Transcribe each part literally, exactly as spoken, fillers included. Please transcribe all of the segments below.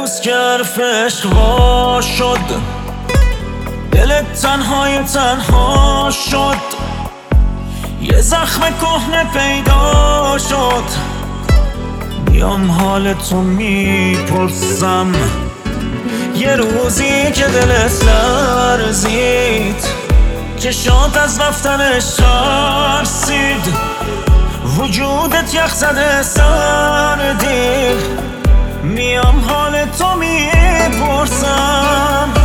روز که حرف عشق وا شد، دلت تنهای تنها شد، یه زخم کهنه پیدا شد. میام حال تو میپرسم، یه روزی که دلت لرزید، که شاد از رفتنش ترسید، وجودت یخ زده سردی. میام حال تو میپرسم،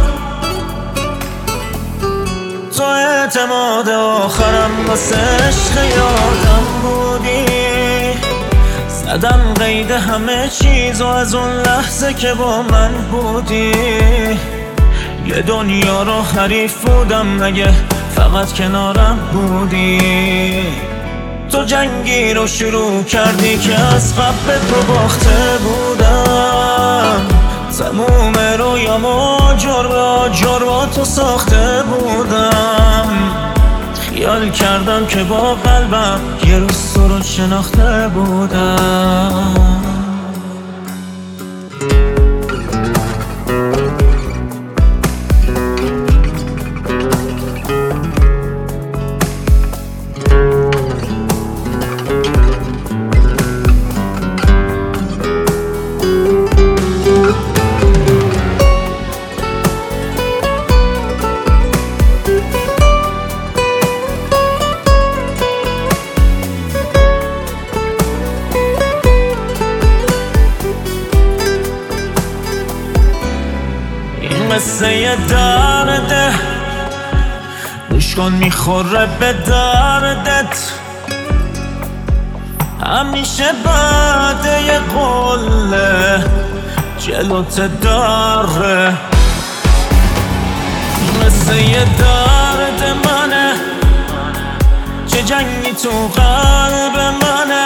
تو اعتماد آخرم واسه عشق یادم بودی. زدم قید همه چیز و از اون لحظه که با من بودی، یه دنیا رو حریف بودم مگه فقط کنارم بودی. تو جنگی رو شروع کردی که از قبل تو باخته بودم، تموم رویامو جربا جربا تو ساخته بودم. خیال کردم که با قلبم یه روز تو رو شناخته بودم. مثل یه درده، گوش کن میخوره به دردت. همیشه بعد یه قله جلوت داره، مثل یه درد منه، چه جنگی تو قلب منه.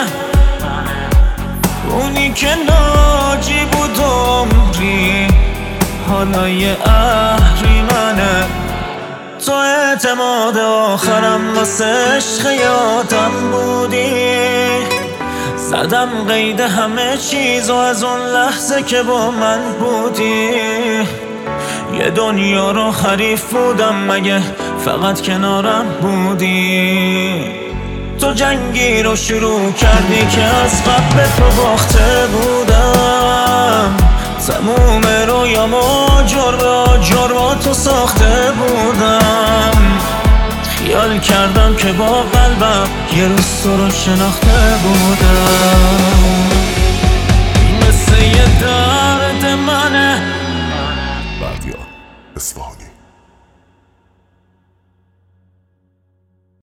اونی که ناجی بود عمری، حالا یه اهریمنه. تو اعتماد آخرم واسه عشق یادم بودی. زدم قید همه چیز و از اون لحظه که با من بودی، یه دنیا رو حریف بودم مگه فقط کنارم بودی. تو جنگی رو شروع کردی که از قبل تو باخته بودم، تموم رویامو جربا جربا تو ساخته بودم. خیال کردم که با قلبم یه روز تو رو شناخته بودم.